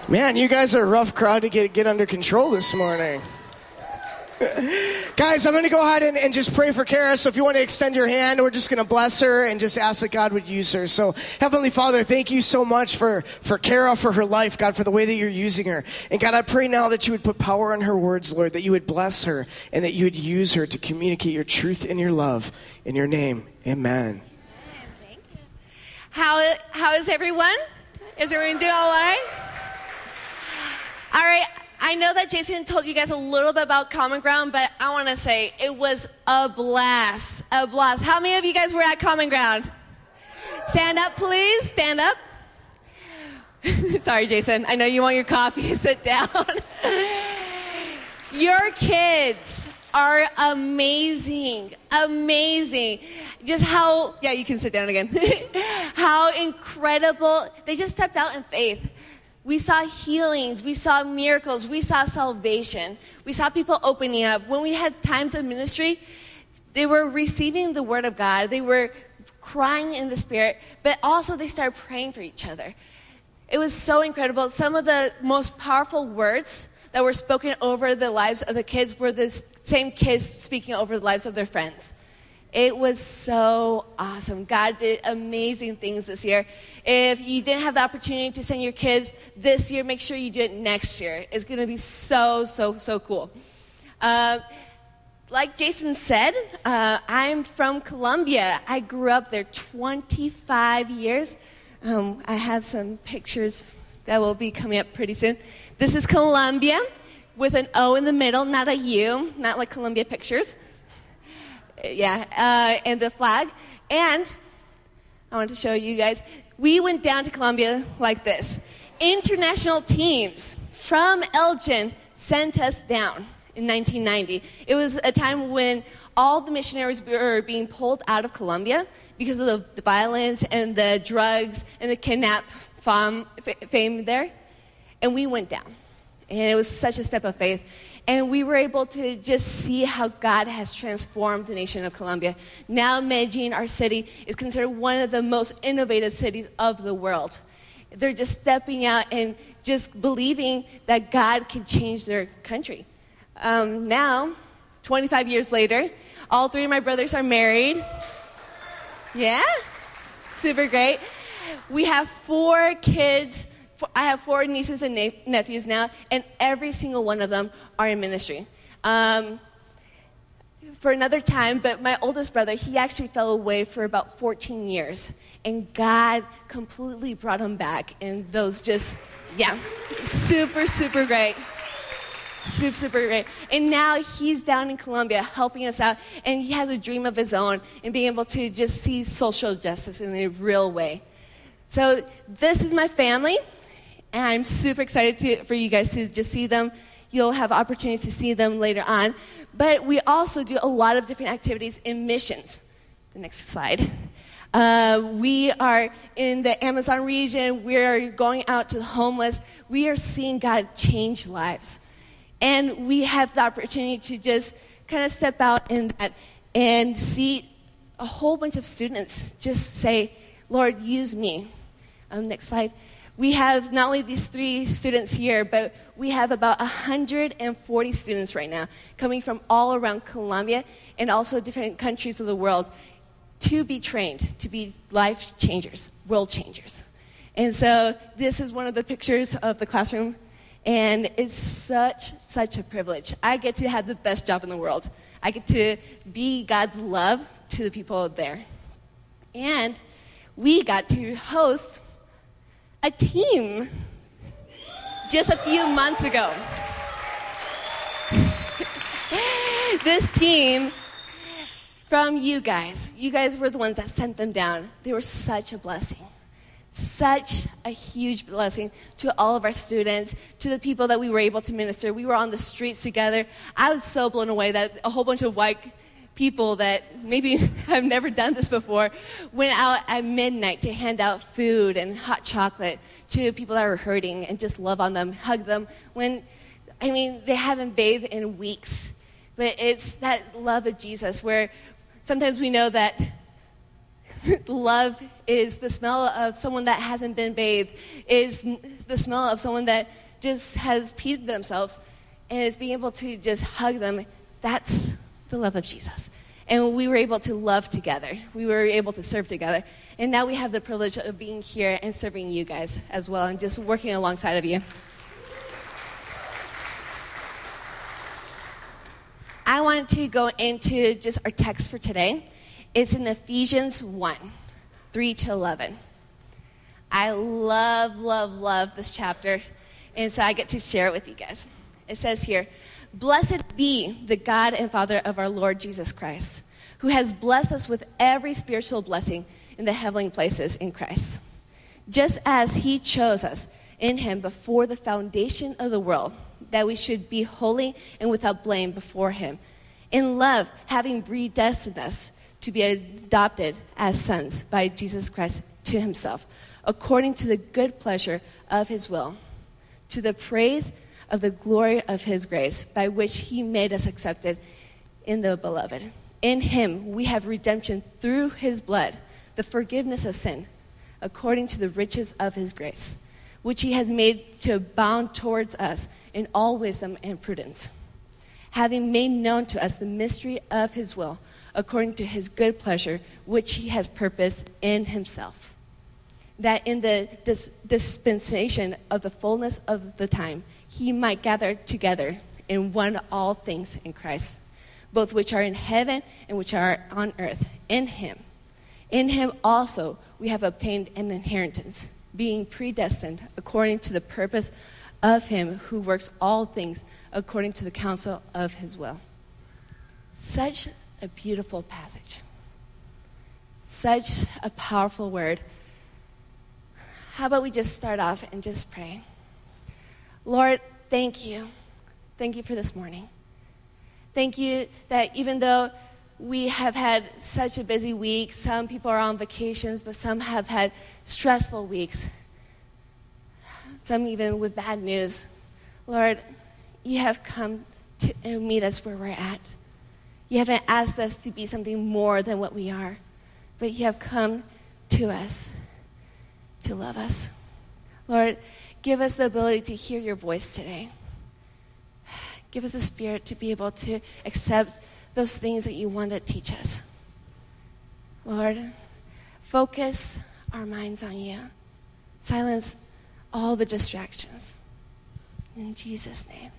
Man, you guys are a rough crowd to get under control this morning. Guys, I'm going to go ahead and just pray for Kara. So if you want to extend your hand, we're just going to bless her and just ask that God would use her. So Heavenly Father, thank you so much for Kara, for her life, God, for the way that you're using her. And God, I pray now that you would put power on her words, Lord, that you would bless her and that you would use her to communicate your truth and your love. In your name, amen. Thank you. How is everyone? Is everyone doing all right? All right. I know that Jason told you guys a little bit about Common Ground, but I want to say it was a blast, a blast. How many of you guys were at Common Ground? Stand up, please. Stand up. Sorry, Jason. I know you want your coffee. Sit down. Your kids are amazing, amazing. Just how, yeah, you can sit down again. How incredible. They just stepped out in faith. We saw healings, we saw miracles, we saw salvation. We saw people opening up. When we had times of ministry, they were receiving the word of God. They were crying in the Spirit, but also they started praying for each other. It was so incredible. Some of the most powerful words that were spoken over the lives of the kids were the same kids speaking over the lives of their friends. It was so awesome. God did amazing things this year. If you didn't have the opportunity to send your kids this year, make sure you do it next year. It's going to be so, so, so cool. Like Jason said, I'm from Colombia. I grew up there 25 years. I have some pictures that will be coming up pretty soon. This is Colombia with an O in the middle, not a U, not like Columbia Pictures. Yeah, and the flag. And I want to show you guys, we went down to Colombia like this. International teams from Elgin sent us down in 1990. It was a time when all the missionaries were being pulled out of Colombia because of the violence and the drugs and the kidnap fame there. And we went down. And it was such a step of faith. And we were able to just see how God has transformed the nation of Colombia. Now Medellin, our city, is considered one of the most innovative cities of the world. They're just stepping out and just believing that God can change their country. Now, 25 years later, all three of my brothers are married. Yeah, super great. We have 4 kids. I have 4 nieces and nephews now, and every single one of them are in ministry. For another time, but my oldest brother, he actually fell away for about 14 years, and God completely brought him back, and those just, yeah, super, super great. Super, super great. And now he's down in Colombia helping us out, and he has a dream of his own and being able to just see social justice in a real way. So this is my family. And I'm super excited for you guys to just see them. You'll have opportunities to see them later on. But we also do a lot of different activities in missions. The next slide. We are in the Amazon region. We are going out to the homeless. We are seeing God change lives. And we have the opportunity to just kind of step out in that and see a whole bunch of students just say, Lord, use me. Next slide. We have not only these 3 students here, but we have about 140 students right now coming from all around Colombia and also different countries of the world to be trained, to be life changers, world changers. And so this is one of the pictures of the classroom, and it's such a privilege. I get to have the best job in the world. I get to be God's love to the people there. And we got to host a team just a few months ago. This team from you guys were the ones that sent them down. They were such a blessing, such a huge blessing to all of our students, to the people that we were able to minister. We were on the streets together. I was so blown away that a whole bunch of white people that maybe have never done this before went out at midnight to hand out food and hot chocolate to people that were hurting and just love on them, hug them. They haven't bathed in weeks. But it's that love of Jesus where sometimes we know that Love is the smell of someone that hasn't been bathed, is the smell of someone that just has peed themselves, and is being able to just hug them. That's the love of Jesus. And we were able to love together. We were able to serve together. And now we have the privilege of being here and serving you guys as well and just working alongside of you. I wanted to go into just our text for today. It's in Ephesians 1, 3-11. I love this chapter, and so I get to share it with you guys. It says here, "Blessed be the God and Father of our Lord Jesus Christ, who has blessed us with every spiritual blessing in the heavenly places in Christ, just as he chose us in him before the foundation of the world, that we should be holy and without blame before him. In love, having predestined us to be adopted as sons by Jesus Christ to himself, according to the good pleasure of his will, to the praise of the glory of his grace, by which he made us accepted in the beloved. In him we have redemption through his blood, the forgiveness of sin, according to the riches of his grace, which he has made to abound towards us in all wisdom and prudence, having made known to us the mystery of his will, according to his good pleasure, which he has purposed in himself, that in the dispensation of the fullness of the time he might gather together in one all things in Christ, both which are in heaven and which are on earth, in him. In him also we have obtained an inheritance, being predestined according to the purpose of him who works all things according to the counsel of his will." Such a beautiful passage. Such a powerful word. How about we just start off and just pray? Lord, thank you. Thank you for this morning. Thank you that even though we have had such a busy week, some people are on vacations, but some have had stressful weeks, some even with bad news. Lord, you have come to meet us where we're at. You haven't asked us to be something more than what we are, but you have come to us to love us. Lord, give us the ability to hear your voice today. Give us the spirit to be able to accept those things that you want to teach us. Lord, focus our minds on you. Silence all the distractions. In Jesus' name.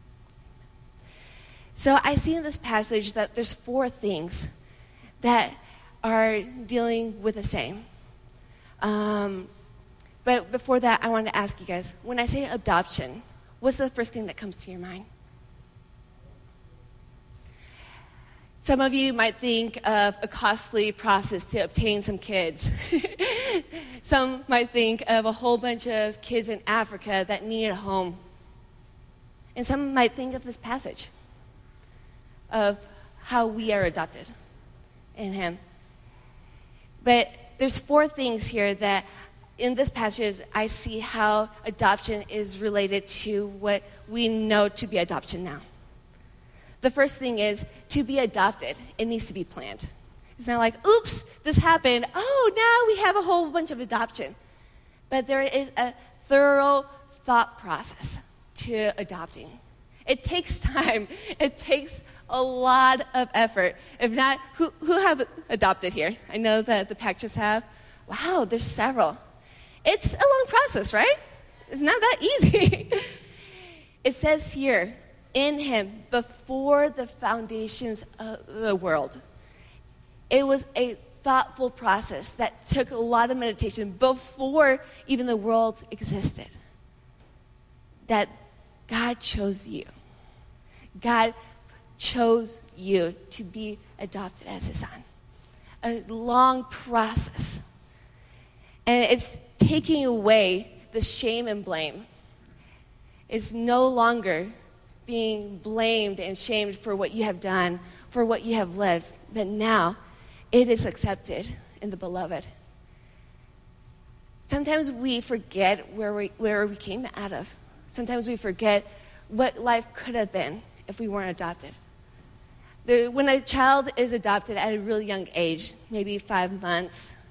So I see in this passage that there's 4 things that are dealing with the same. But before that, I wanted to ask you guys, when I say adoption, what's the first thing that comes to your mind? Some of you might think of a costly process to obtain some kids. Some might think of a whole bunch of kids in Africa that need a home. And some might think of this passage of how we are adopted in him. But there's 4 things here that in this passage I see how adoption is related to what we know to be adoption now. The first thing is, to be adopted, it needs to be planned. It's not like, oops, this happened. Oh, now we have a whole bunch of adoption. But there is a thorough thought process to adopting. It takes time. It takes a lot of effort. If not, who have adopted here? I know that the Pactures have. Wow, there's several. It's a long process, right? It's not that easy. It says here, in him, before the foundations of the world. It was a thoughtful process that took a lot of meditation before even the world existed. That God chose you. God chose you to be adopted as his son. A long process. And it's taking away the shame and blame. It's no longer being blamed and shamed for what you have done, for what you have lived, but now it is accepted in the beloved. Sometimes we forget where we came out of. Sometimes we forget what life could have been if we weren't adopted. When a child is adopted at a really young age, maybe 5 months,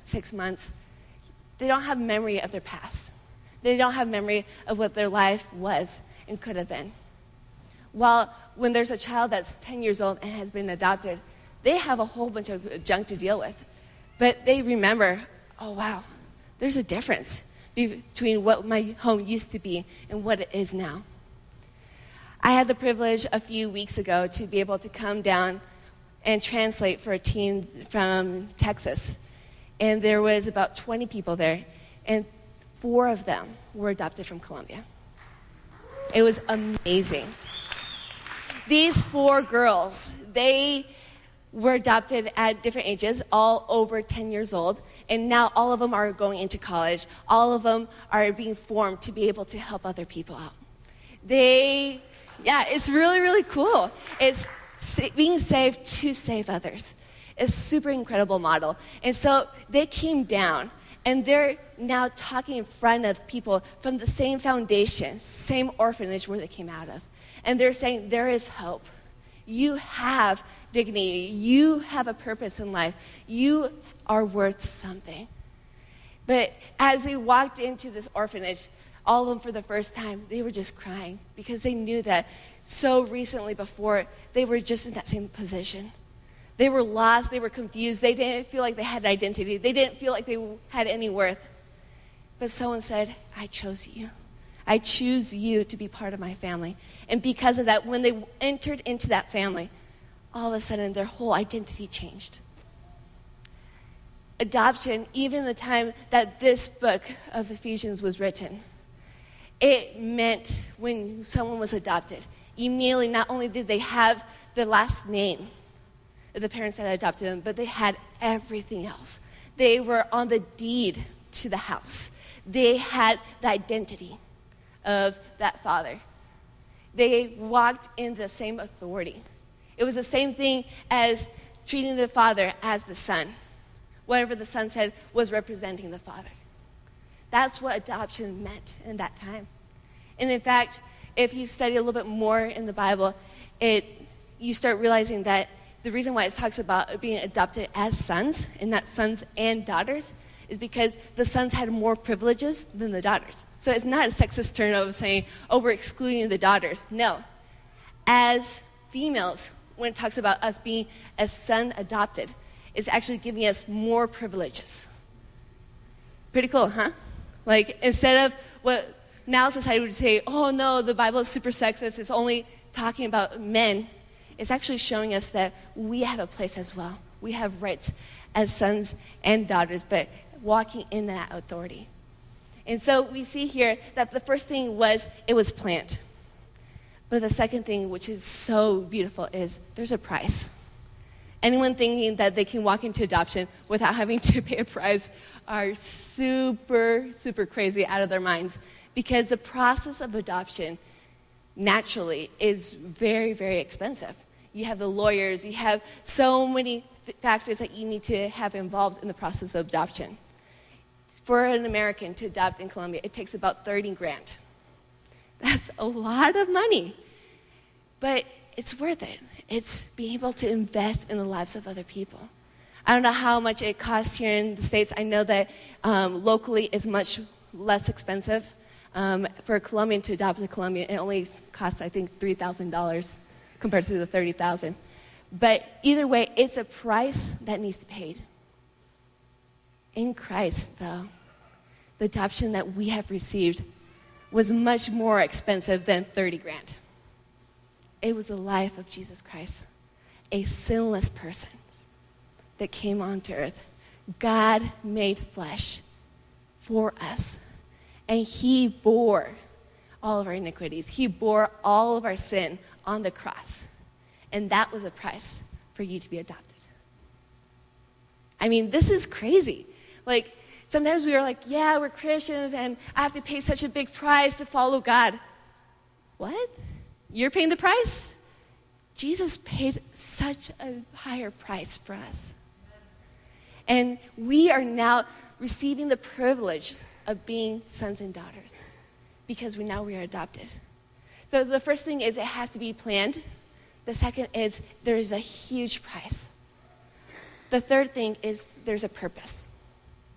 6 months, they don't have memory of their past. They don't have memory of what their life was and could have been. While when there's a child that's 10 years old and has been adopted, they have a whole bunch of junk to deal with. But they remember, oh wow, there's a difference between what my home used to be and what it is now. I had the privilege a few weeks ago to be able to come down and translate for a team from Texas. And there was about 20 people there, and 4 of them were adopted from Colombia. It was amazing. These 4 girls, they were adopted at different ages, all over 10 years old, and now all of them are going into college. All of them are being formed to be able to help other people out. It's really, really cool. It's being saved to save others. It's a super incredible model. And so they came down, and they're now talking in front of people from the same foundation, same orphanage where they came out of. And they're saying, there is hope. You have dignity. You have a purpose in life. You are worth something. But as they walked into this orphanage, all of them for the first time, they were just crying because they knew that so recently before, they were just in that same position. They were lost. They were confused. They didn't feel like they had identity. They didn't feel like they had any worth. But someone said, I chose you. I choose you to be part of my family. And because of that, when they entered into that family, all of a sudden their whole identity changed. Adoption, even the time that this book of Ephesians was written, it meant when someone was adopted, immediately not only did they have the last name of the parents that adopted them, but they had everything else. They were on the deed to the house. They had the identity of that father. They walked in the same authority. It was the same thing as treating the father as the son. Whatever the son said was representing the father. That's what adoption meant in that time. And in fact, if you study a little bit more in the Bible, you start realizing that the reason why it talks about being adopted as sons, and not sons and daughters, is because the sons had more privileges than the daughters. So it's not a sexist turn of saying, oh, we're excluding the daughters. No. As females, when it talks about us being a son adopted, it's actually giving us more privileges. Pretty cool, huh? Like, instead of what now society would say, oh no, the Bible is super sexist, it's only talking about men, it's actually showing us that we have a place as well. We have rights as sons and daughters, but walking in that authority. And so we see here that the first thing was, it was planned. But the second thing, which is so beautiful, is there's a price. Anyone thinking that they can walk into adoption without having to pay a price are super, super crazy out of their minds. Because the process of adoption, naturally, is very, very expensive. You have the lawyers, you have so many factors that you need to have involved in the process of adoption. For an American to adopt in Colombia, it takes about $30,000. That's a lot of money. But it's worth it. It's being able to invest in the lives of other people. I don't know how much it costs here in the States. I know that locally it's much less expensive. For a Colombian to adopt a Colombian, it only costs, I think, $3,000 compared to the $30,000. But either way, it's a price that needs to be paid. In Christ, though, the adoption that we have received was much more expensive than $30,000. It was the life of Jesus Christ, a sinless person that came onto earth. God made flesh for us, and he bore all of our iniquities. He bore all of our sin on the cross, and that was a price for you to be adopted. I mean, this is crazy. Like, sometimes we are like, yeah, we're Christians, and I have to pay such a big price to follow God. What? You're paying the price? Jesus paid such a higher price for us. And we are now receiving the privilege of being sons and daughters because we are adopted. So the first thing is it has to be planned. The second is there is a huge price. The third thing is there's a purpose.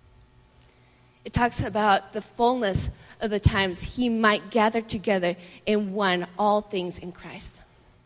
it talks about the fullness of the times he might gather together in one all things in Christ.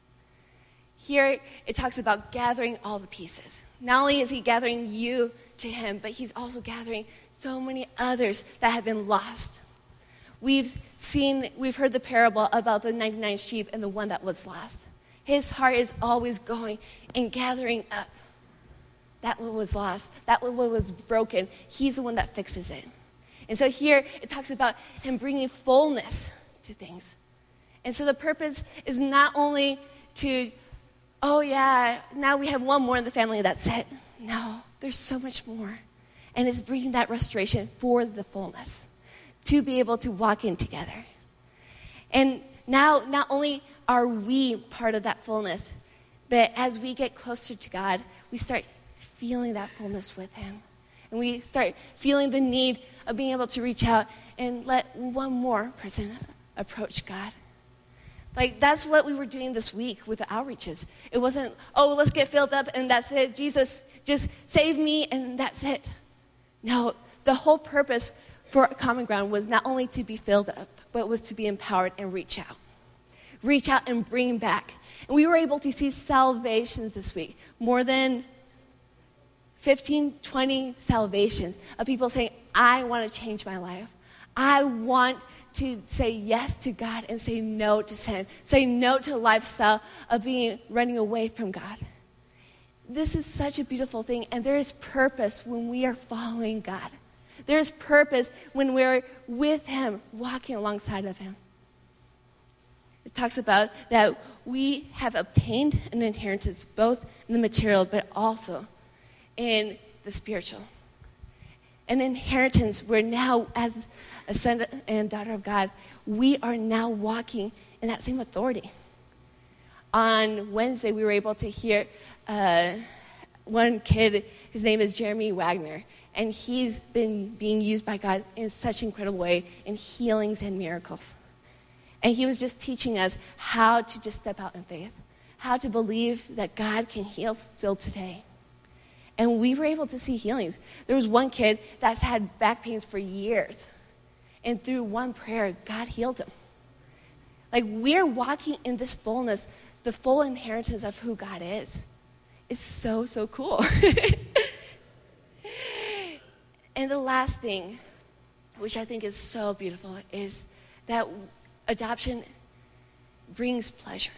Here, it talks about gathering all the pieces. Not only is he gathering you to him, but he's also gathering so many others that have been lost. We've heard the parable about the 99 sheep and the one that was lost. His heart is always going and gathering up that what was lost, that what was broken. He's the one that fixes it. And so here it talks about him bringing fullness to things. And so the purpose is not only to, oh yeah, now we have one more in the family, that's it. No, there's so much more. And it's bringing that restoration for the fullness, to be able to walk in together. And now, not only are we part of that fullness, but as we get closer to God, we start feeling that fullness with him. And we start feeling the need of being able to reach out and let one more person approach God. Like, that's what we were doing this week with the outreaches. It wasn't, oh, let's get filled up and that's it. Jesus, just save me and that's it. No, the whole purpose for Common Ground was not only to be filled up, but was to be empowered and reach out. Reach out and bring back. And we were able to see salvations this week. More than 15, 20 salvations of people saying, I want to change my life. I want to say yes to God and say no to sin. Say no to a lifestyle of running away from God. This is such a beautiful thing, and there is purpose when we are following God. There's purpose when we're with him, walking alongside of him. It talks about that we have obtained an inheritance both in the material but also in the spiritual. An inheritance where now, as a son and daughter of God, we are now walking in that same authority. On Wednesday, we were able to hear one kid, his name is Jeremy Wagner, and he's been being used by God in such an incredible way in healings and miracles. And he was just teaching us how to just step out in faith, how to believe that God can heal still today. And we were able to see healings. There was one kid that's had back pains for years. And through one prayer, God healed him. Like, we're walking in this fullness, the full inheritance of who God is. It's so, so cool. And the last thing, which I think is so beautiful, is that adoption brings pleasure.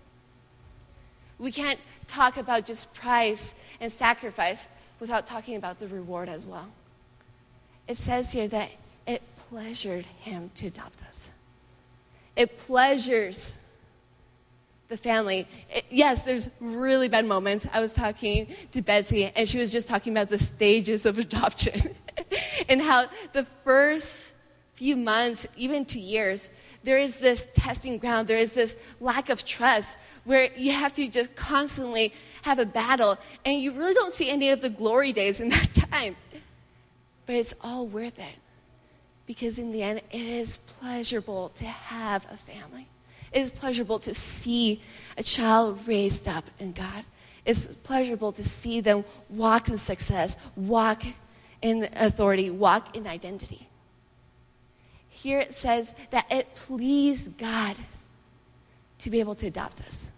We can't talk about just price and sacrifice without talking about the reward as well. It says here that it pleasured him to adopt us. It pleasures the family. Yes, there's really bad moments. I was talking to Betsy, and she was just talking about the stages of adoption and how the first few months, even 2 years, there is this testing ground. There is this lack of trust where you have to just constantly have a battle, and you really don't see any of the glory days in that time. But it's all worth it, because in the end, it is pleasurable to have a family. It is pleasurable to see a child raised up in God. It's pleasurable to see them walk in success, walk in authority, walk in identity. Here it says that it pleased God to be able to adopt us.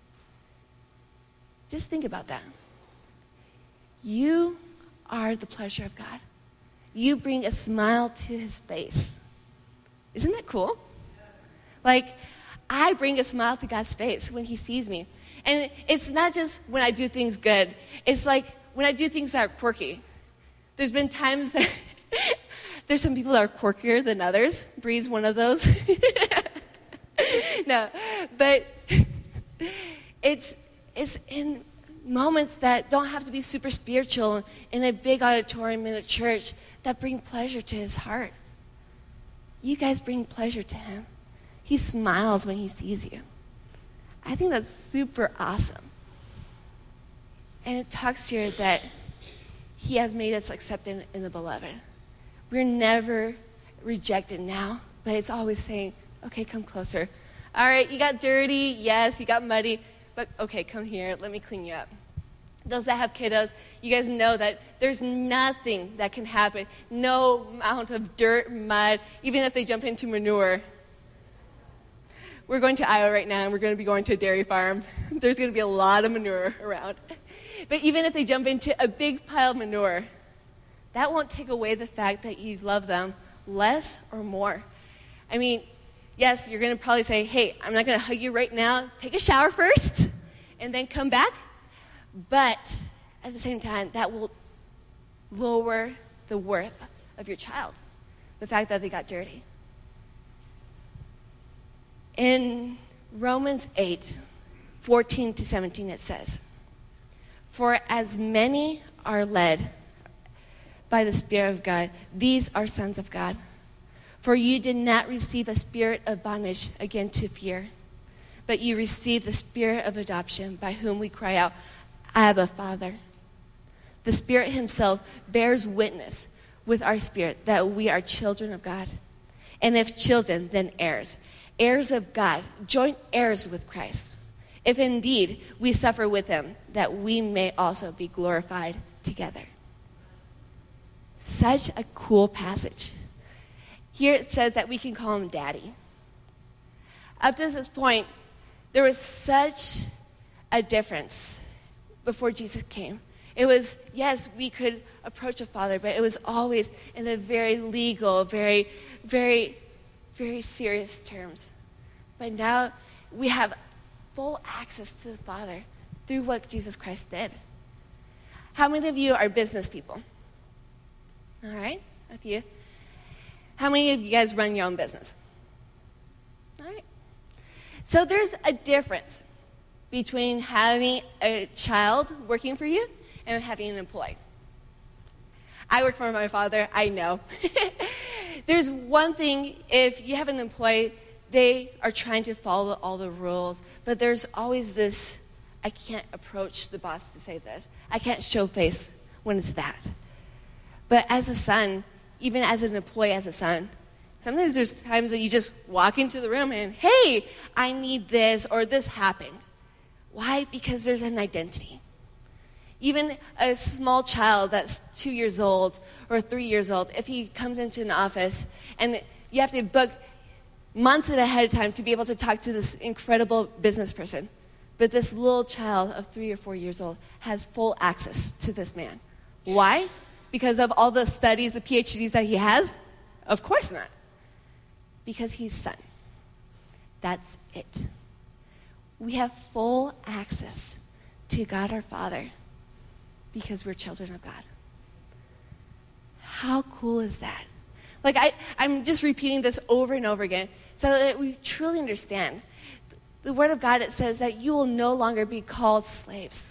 Just think about that. You are the pleasure of God. You bring a smile to his face. Isn't that cool? Like, I bring a smile to God's face when he sees me. And it's not just when I do things good. It's like when I do things that are quirky. There's been times that there's some people that are quirkier than others. Bree's one of those. No, but it's in moments that don't have to be super spiritual in a big auditorium in a church that bring pleasure to his heart. You guys bring pleasure to him. He smiles when he sees you. I think that's super awesome. And it talks here that he has made us accepted in the beloved. We're never rejected now, but it's always saying, okay, come closer. All right, you got dirty. Yes, you got muddy. But okay, come here. Let me clean you up. Those that have kiddos, you guys know that there's nothing that can happen. No amount of dirt, mud, even if they jump into manure. We're going to Iowa right now, and we're going to be going to a dairy farm. There's going to be a lot of manure around. But even if they jump into a big pile of manure, that won't take away the fact that you love them less or more. I mean, yes, you're going to probably say, hey, I'm not going to hug you right now. Take a shower first, and then come back. But at the same time, that will lower the worth of your child, the fact that they got dirty. In Romans 8:14-17, it says, "For as many are led by the Spirit of God, these are sons of God. For you did not receive a spirit of bondage again to fear, but you received the spirit of adoption, by whom we cry out, Abba, Father." The Spirit himself bears witness with our spirit that we are children of God. And if children, then heirs, heirs of God, joint heirs with Christ. If indeed we suffer with him, that we may also be glorified together. Such a cool passage. Here it says that we can call him Daddy. Up to this point, there was such a difference before Jesus came. It was, yes, we could approach a father, but it was always in a very legal, very, very, very serious terms. But now we have full access to the Father through what Jesus Christ did. How many of you are business people? All right, a few. How many of you guys run your own business? All right. So there's a difference between having a child working for you and having an employee. I work for my father, I know. There's one thing, if you have an employee, they are trying to follow all the rules, but there's always this, I can't approach the boss to say this. I can't show face when it's that. But as a son, even as an employee, as a son, sometimes there's times that you just walk into the room and, hey, I need this or this happened. Why? Because there's an identity. Even a small child that's 2 years old or 3 years old, if he comes into an office and you have to book months ahead of time to be able to talk to this incredible business person, but this little child of 3 or 4 years old has full access to this man. Why? Because of all the studies, the PhDs that he has? Of course not. Because he's son. That's it. We have full access to God our Father because we're children of God. How cool is that? Like, I'm just repeating this over and over again so that we truly understand. The Word of God, it says that you will no longer be called slaves.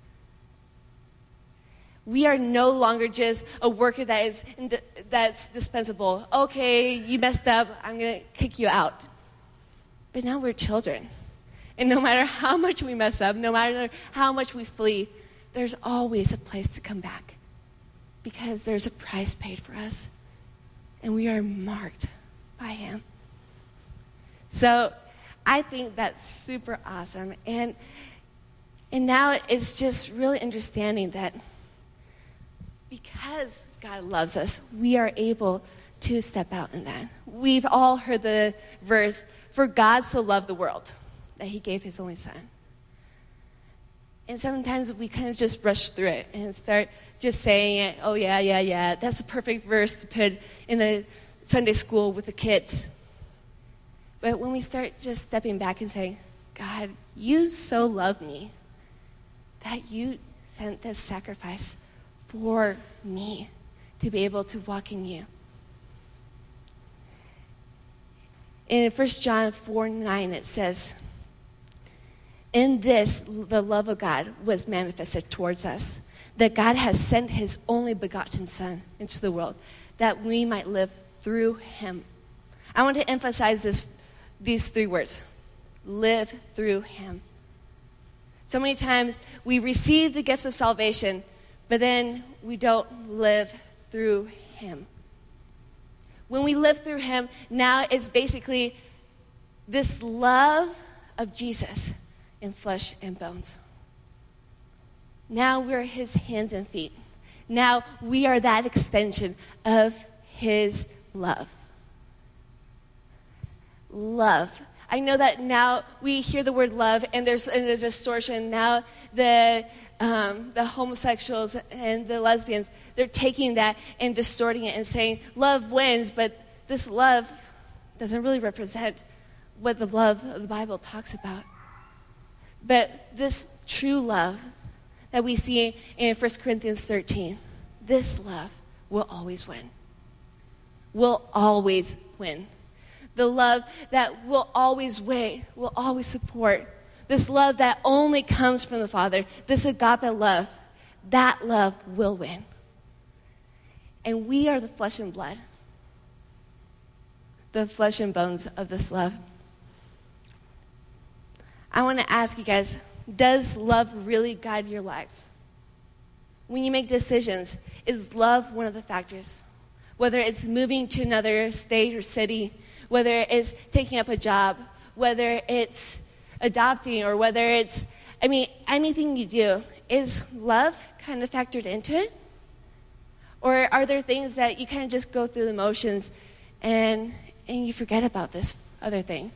We are no longer just a worker that's dispensable. Okay, you messed up, I'm going to kick you out. But now we're children. And no matter how much we mess up, no matter how much we flee, there's always a place to come back because there's a price paid for us. And we are marked by him. So I think that's super awesome. And now it's just really understanding that because God loves us, we are able to step out in that. We've all heard the verse, "For God so loved the world that he gave his only son." And sometimes we kind of just rush through it and start just saying it, oh yeah, that's a perfect verse to put in a Sunday school with the kids. But when we start just stepping back and saying, God, you so loved me that you sent this sacrifice for me to be able to walk in you. In 1 John 4:9, it says, "In this, the love of God was manifested towards us, that God has sent his only begotten Son into the world, that we might live through him." I want to emphasize these three words, live through him. So many times we receive the gifts of salvation, but then we don't live through him. When we live through him, now it's basically this love of Jesus in flesh and bones. Now we're his hands and feet. Now we are that extension of his love. Love. I know that now we hear the word love and there's a distortion. Now the homosexuals and the lesbians, they're taking that and distorting it and saying love wins, but this love doesn't really represent what the love of the Bible talks about. But this true love that we see in 1 Corinthians 13, this love will always win. Will always win. The love that will always weigh, will always support. This love that only comes from the Father, this agape love, that love will win. And we are the flesh and blood, the flesh and bones of this love. I want to ask you guys, does love really guide your lives? When you make decisions, is love one of the factors? Whether it's moving to another state or city, whether it's taking up a job, whether it's adopting, or whether it's, anything you do, is love kind of factored into it? Or are there things that you kind of just go through the motions and you forget about this other thing?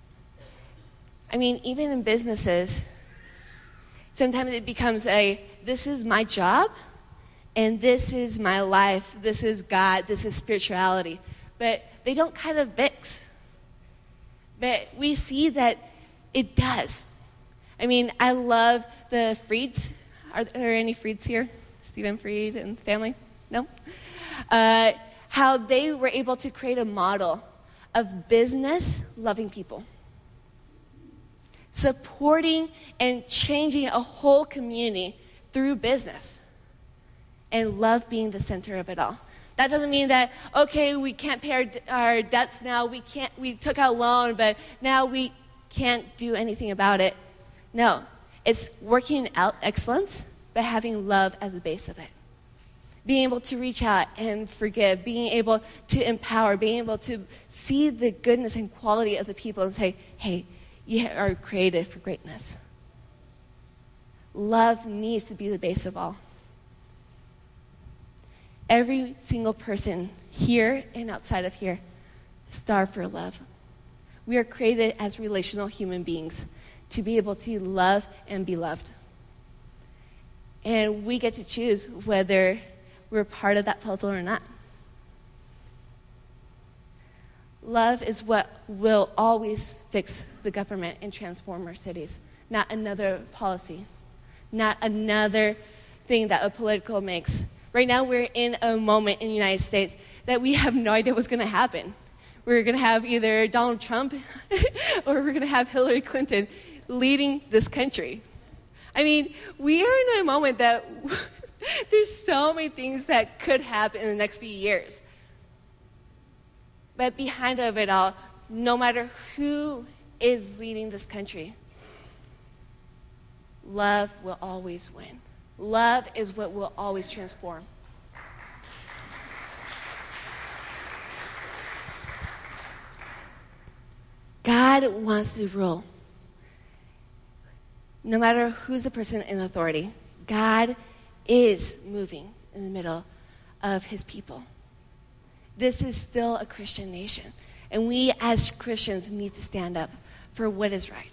Even in businesses, sometimes it becomes this is my job, and this is my life, this is God, this is spirituality. But they don't kind of mix. But we see that it does. I love the Frieds. Are there any Frieds here? Stephen Fried and family? No? How they were able to create a model of business loving people. Supporting and changing a whole community through business. And love being the center of it all. That doesn't mean that, okay, we can't pay our debts now, we took out a loan, but now we can't do anything about it. No, it's working out excellence, but having love as the base of it. Being able to reach out and forgive, being able to empower, being able to see the goodness and quality of the people and say, hey, you are created for greatness. Love needs to be the base of all. Every single person here and outside of here starve for love. We are created as relational human beings to be able to love and be loved. And we get to choose whether we're part of that puzzle or not. Love is what will always fix the government and transform our cities, not another policy, not another thing that a political makes. Right now, we're in a moment in the United States that we have no idea what's going to happen. We're going to have either Donald Trump or we're going to have Hillary Clinton leading this country. We are in a moment that there's so many things that could happen in the next few years. But behind of it all, no matter who is leading this country, love will always win. Love is what will always transform. God wants to rule. No matter who's the person in authority, God is moving in the middle of his people. This is still a Christian nation, and we as Christians need to stand up for what is right.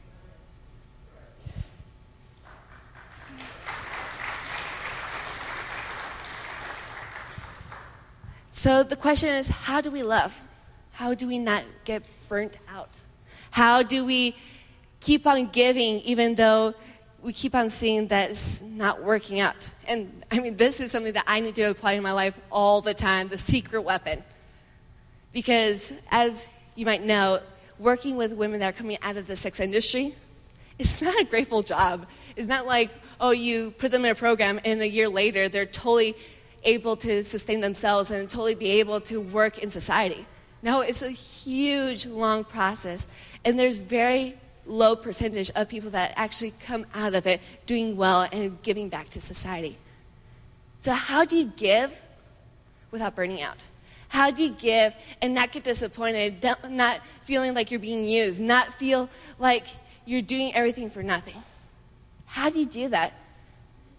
So the question is, how do we love? How do we not get burnt out? How do we keep on giving even though we keep on seeing that it's not working out? And this is something that I need to apply in my life all the time, the secret weapon. Because as you might know, working with women that are coming out of the sex industry, it's not a grateful job. It's not like, you put them in a program and a year later they're totally able to sustain themselves and totally be able to work in society. No, it's a huge, long process. And there's very low percentage of people that actually come out of it doing well and giving back to society. So how do you give without burning out? How do you give and not get disappointed, not feeling like you're being used, not feel like you're doing everything for nothing? How do you do that?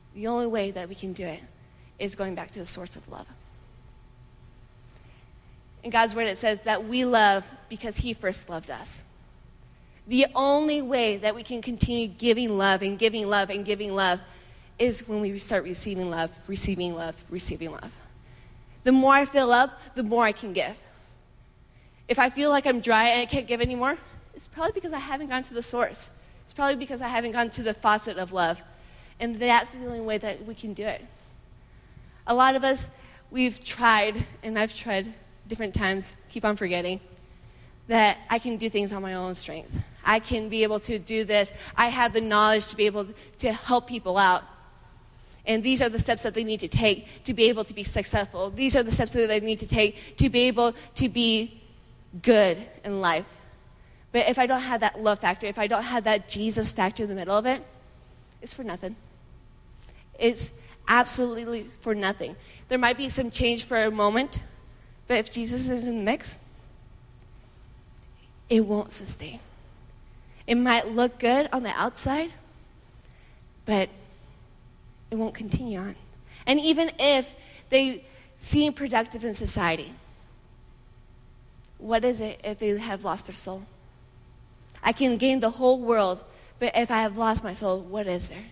The only way that we can do it is going back to the source of love. In God's word, it says that we love because he first loved us. The only way that we can continue giving love and giving love and giving love is when we start receiving love, receiving love, receiving love. The more I fill up, the more I can give. If I feel like I'm dry and I can't give anymore, it's probably because I haven't gone to the source. It's probably because I haven't gone to the faucet of love. And that's the only way that we can do it. A lot of us, we've tried, and I've tried different times, keep on forgetting, that I can do things on my own strength. I can be able to do this. I have the knowledge to be able to help people out. And these are the steps that they need to take to be able to be successful. These are the steps that they need to take to be able to be good in life. But if I don't have that love factor, if I don't have that Jesus factor in the middle of it, it's for nothing. It's absolutely for nothing. There might be some change for a moment, but if Jesus is in the mix, it won't sustain. It might look good on the outside, but it won't continue on. And even if they seem productive in society, what is it if they have lost their soul? I can gain the whole world, but if I have lost my soul, what is there?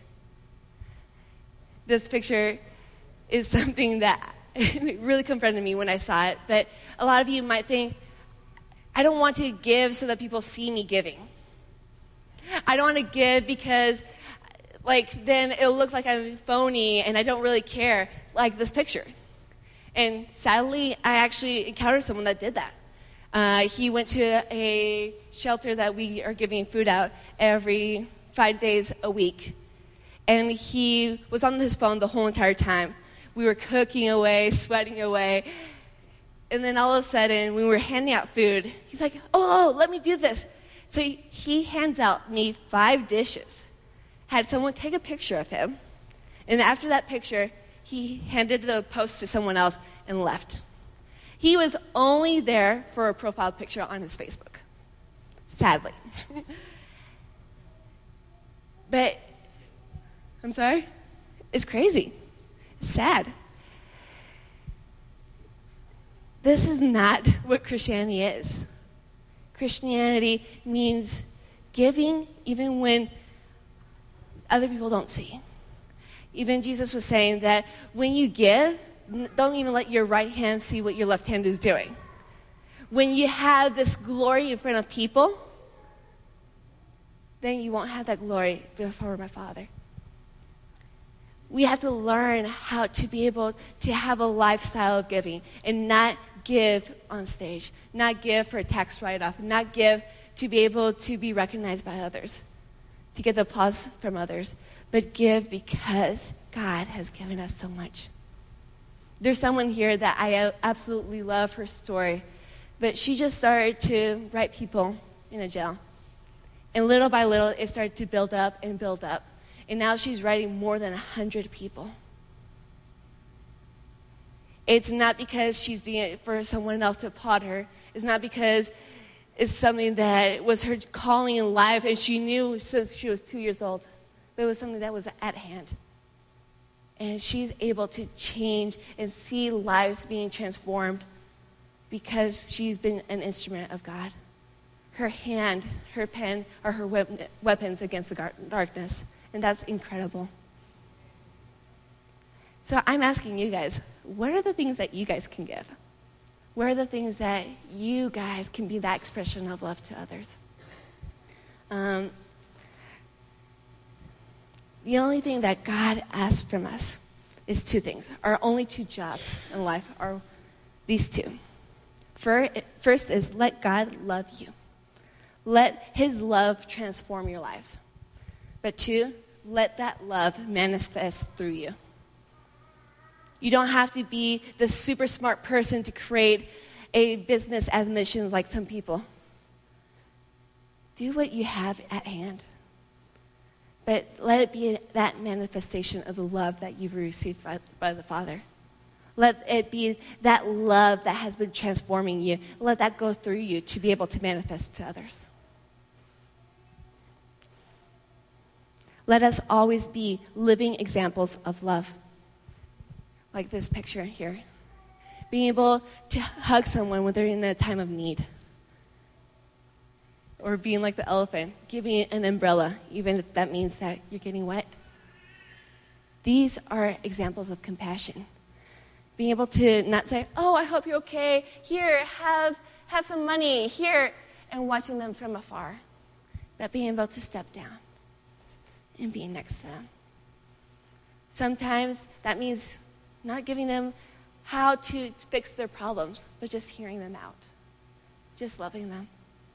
This picture is something that really confronted me when I saw it, but a lot of you might think, I don't want to give so that people see me giving. I don't want to give because then it'll look like I'm phony and I don't really care, like this picture. And sadly, I actually encountered someone that did that. He went to a shelter that we are giving food out every 5 days a week. And he was on his phone the whole entire time. We were cooking away, sweating away. And then all of a sudden, when we were handing out food, he's like, oh, let me do this. So he hands out me 5 dishes. Had someone take a picture of him. And after that picture, he handed the post to someone else and left. He was only there for a profile picture on his Facebook. Sadly. But, I'm sorry? It's crazy. It's sad. This is not what Christianity is. Christianity means giving even when other people don't see. Even Jesus was saying that when you give, don't even let your right hand see what your left hand is doing. When you have this glory in front of people, then you won't have that glory before my Father. We have to learn how to be able to have a lifestyle of giving and not give on stage, not give for a tax write-off, not give to be able to be recognized by others, to get the applause from others, but give because God has given us so much. There's someone here that I absolutely love her story, but she just started to write people in a jail. And little by little, it started to build up and build up. And now she's writing more than 100 people. It's not because she's doing it for someone else to applaud her. It's not because it's something that was her calling in life and she knew since she was 2 years old. But it was something that was at hand. And she's able to change and see lives being transformed because she's been an instrument of God. Her hand, her pen are her weapons against the darkness. And that's incredible. So I'm asking you guys, what are the things that you guys can give? What are the things that you guys can be that expression of love to others? The only thing that God asks from us is 2 things. Our only 2 jobs in life are these 2. First is let God love you. Let his love transform your lives. But 2, let that love manifest through you. You don't have to be the super smart person to create a business as missions like some people. Do what you have at hand. But let it be that manifestation of the love that you've received by the Father. Let it be that love that has been transforming you. Let that go through you to be able to manifest to others. Let us always be living examples of love. Like this picture here. Being able to hug someone when they're in a time of need. Or being like the elephant, giving an umbrella, even if that means that you're getting wet. These are examples of compassion. Being able to not say, oh, I hope you're okay. Here, have some money. Here. And watching them from afar. But being able to step down and being next to them. Sometimes that means not giving them how to fix their problems, but just hearing them out. Just loving them.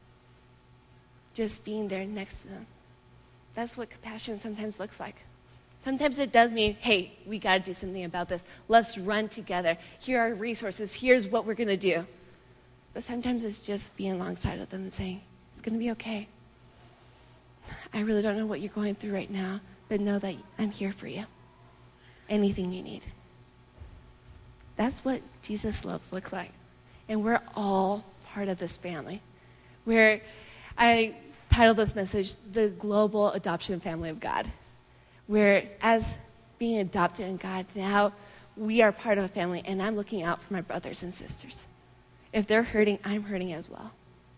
Just being there next to them. That's what compassion sometimes looks like. Sometimes it does mean, hey, we got to do something about this. Let's run together. Here are resources. Here's what we're going to do. But sometimes it's just being alongside of them and saying, it's going to be okay. I really don't know what you're going through right now, but know that I'm here for you. Anything you need. That's what Jesus' love looks like. And we're all part of this family. Where I titled this message, The Global Adoption Family of God. Where as being adopted in God, now we are part of a family, and I'm looking out for my brothers and sisters. If they're hurting, I'm hurting as well.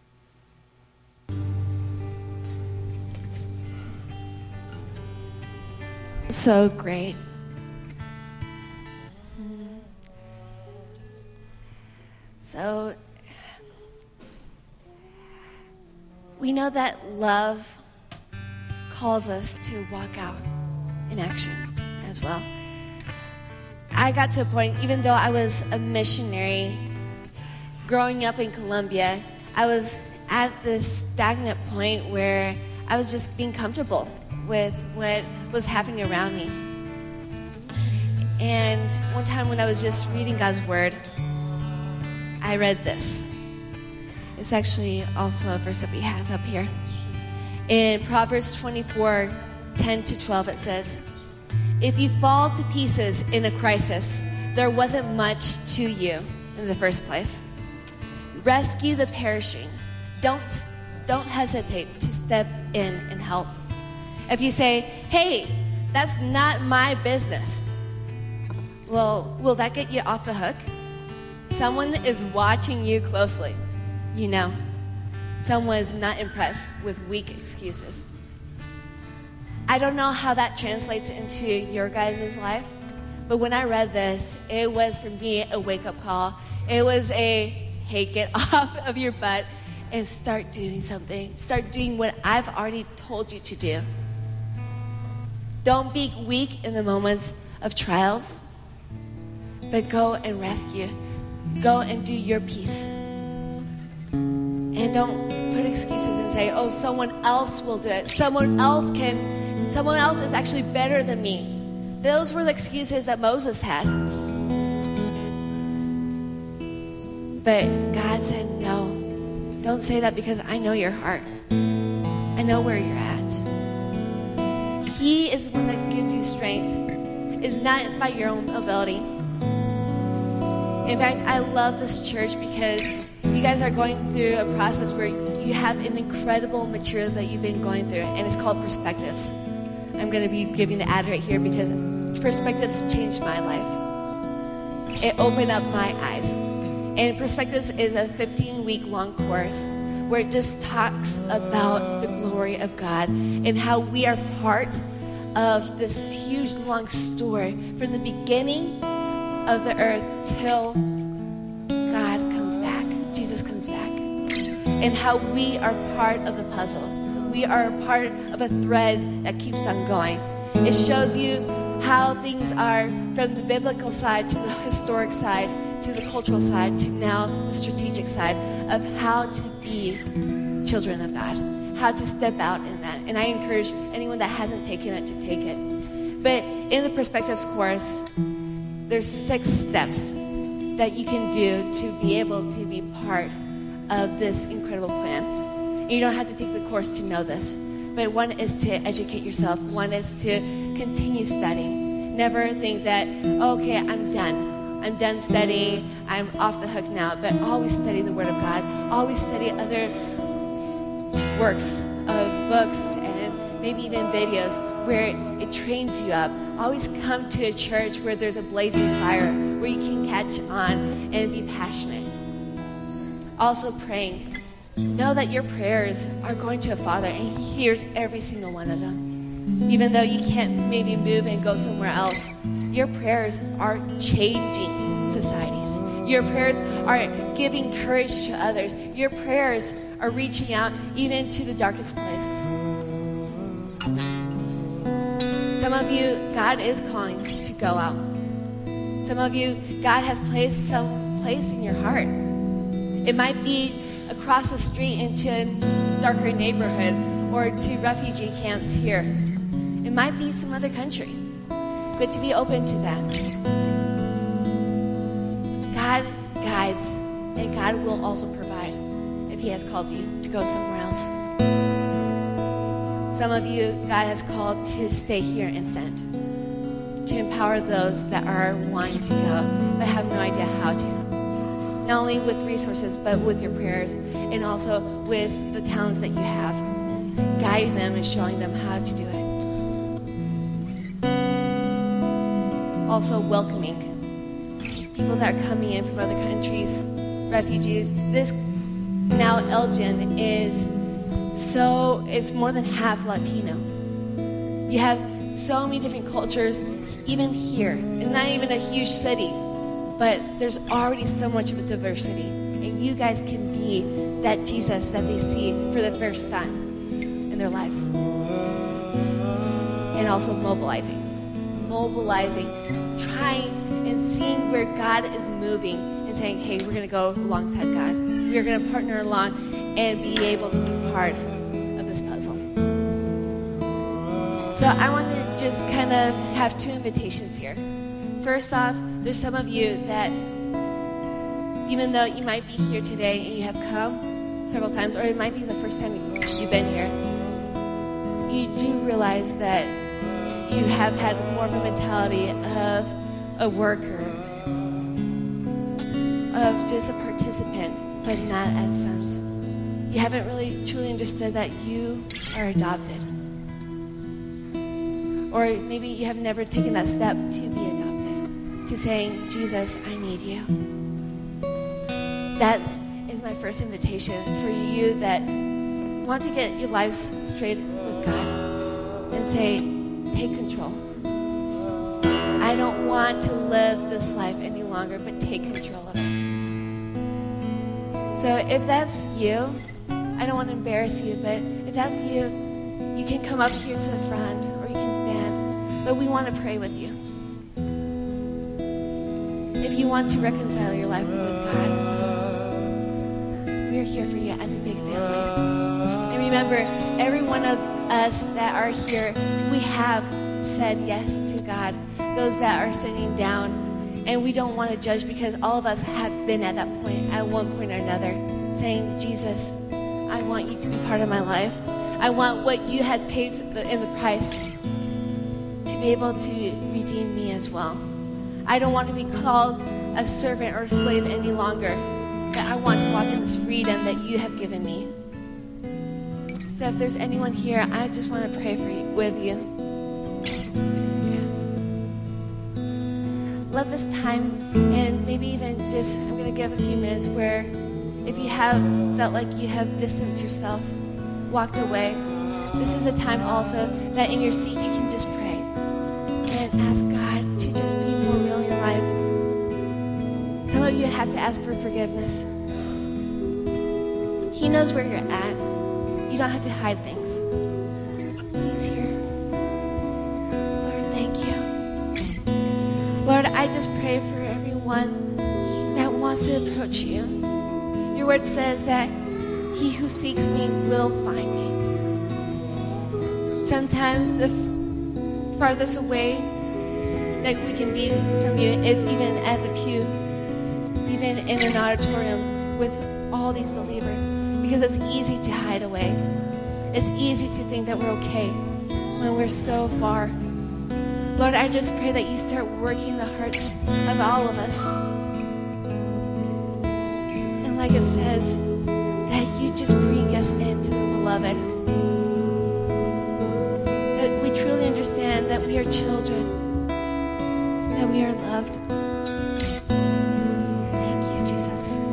So great. So we know that love calls us to walk out in action as well. I got to a point, even though I was a missionary growing up in Colombia, I was at this stagnant point where I was just being comfortable with what was happening around me. And one time when I was just reading God's word, I read this. It's actually also a verse that we have up here. In Proverbs 24, 10-12, it says, if you fall to pieces in a crisis, there wasn't much to you in the first place. Rescue the perishing. Don't hesitate to step in and help. If you say, hey, that's not my business, well, will that get you off the hook? Someone is watching you closely. You know, someone is not impressed with weak excuses. I don't know how that translates into your guys' life, but when I read this, it was for me a wake-up call. It was a, hey, get off of your butt and start doing something. Start doing what I've already told you to do. Don't be weak in the moments of trials, but go and rescue. Go and do your piece. And don't put excuses and say, oh, someone else will do it. Someone else is actually better than me. Those were the excuses that Moses had. But God said, no, don't say that, because I know your heart. I know where you're at. He is the one that gives you strength. It's not by your own ability. In fact, I love this church because you guys are going through a process where you have an incredible material that you've been going through, and it's called Perspectives. I'm going to be giving the ad right here because Perspectives changed my life. It opened up my eyes. And Perspectives is a 15-week long course where it just talks about the glory of God and how we are part of this huge long story from the beginning of the earth till God comes back, Jesus comes back, and how we are part of the puzzle. We are part of a thread that keeps on going. It shows you how things are from the biblical side to the historic side to the cultural side to now the strategic side of how to be children of God, how to step out in that. And I encourage anyone that hasn't taken it to take it. But in the Perspectives course, there's 6 steps that you can do to be able to be part of this incredible plan. And you don't have to take the course to know this. But one is to educate yourself. One is to continue studying. Never think that, okay, I'm done. I'm done studying. I'm off the hook now. But always study the Word of God. Always study other works of books and maybe even videos where it trains you up. Always come to a church where there's a blazing fire, where you can catch on and be passionate. Also praying. Know that your prayers are going to a Father, and He hears every single one of them. Even though you can't maybe move and go somewhere else, your prayers are changing societies. Your prayers are giving courage to others. Your prayers are reaching out even to the darkest places. Some of you, God is calling to go out. Some of you, God has placed some place in your heart. It might be across the street into a darker neighborhood or to refugee camps here. It might be some other country. But to be open to that. God guides, and God will also provide if He has called you to go somewhere else. Some of you, God has called to stay here and send, to empower those that are wanting to go but have no idea how to. Not only with resources, but with your prayers, and also with the talents that you have, guiding them and showing them how to do it. Also welcoming people that are coming in from other countries, refugees. This now Elgin is it's more than half Latino. You have so many different cultures, even here. It's not even a huge city, but there's already so much of a diversity. And you guys can be that Jesus that they see for the first time in their lives. And also mobilizing, trying and seeing where God is moving and saying, hey, we're going to go alongside God. We're going to partner along and be able to be part of this puzzle. So I want to just kind of have two invitations here. First off, there's some of you that, even though you might be here today and you have come several times, or it might be the first time you've been here, you do realize that you have had more of a mentality of a worker, of just a participant, but not as sons. You haven't really truly understood that you are adopted. Or maybe you have never taken that step to be adopted, to saying, Jesus, I need you. That is my first invitation for you that want to get your lives straight with God and say, take control. I don't want to live this life any longer, but take control of it. So if that's you, I don't want to embarrass you, but if that's you, you can come up here to the front or you can stand, but we want to pray with you. If you want to reconcile your life with God, we're here for you as a big family. And remember, every one of us that are here, we have said yes to God. Those that are sitting down, and we don't want to judge because all of us have been at that point, at one point or another, saying, Jesus, I want you to be part of my life. I want what you had paid in the price to be able to redeem me as well. I don't want to be called a servant or a slave any longer, but I want to walk in this freedom that you have given me. So if there's anyone here, I just want to pray with you. Let this time, and maybe even just, I'm going to give a few minutes where if you have felt like you have distanced yourself, walked away, this is a time also that in your seat you can just pray and ask God to just be more real in your life. Some of you have to ask for forgiveness. He knows where you're at. You don't have to hide things. He's here. Lord, thank you. Lord, I just pray for everyone that wants to approach you. Your word says that he who seeks me will find me. Sometimes the farthest away that we can be from you is even at the pew, even in an auditorium with all these believers, because it's easy to hide away. It's easy to think that we're okay when we're so far. Lord, I just pray that you start working in the hearts of all of us. And like it says, that you just bring us into the beloved. we truly understand that we are children, that we are loved. Thank you, Jesus.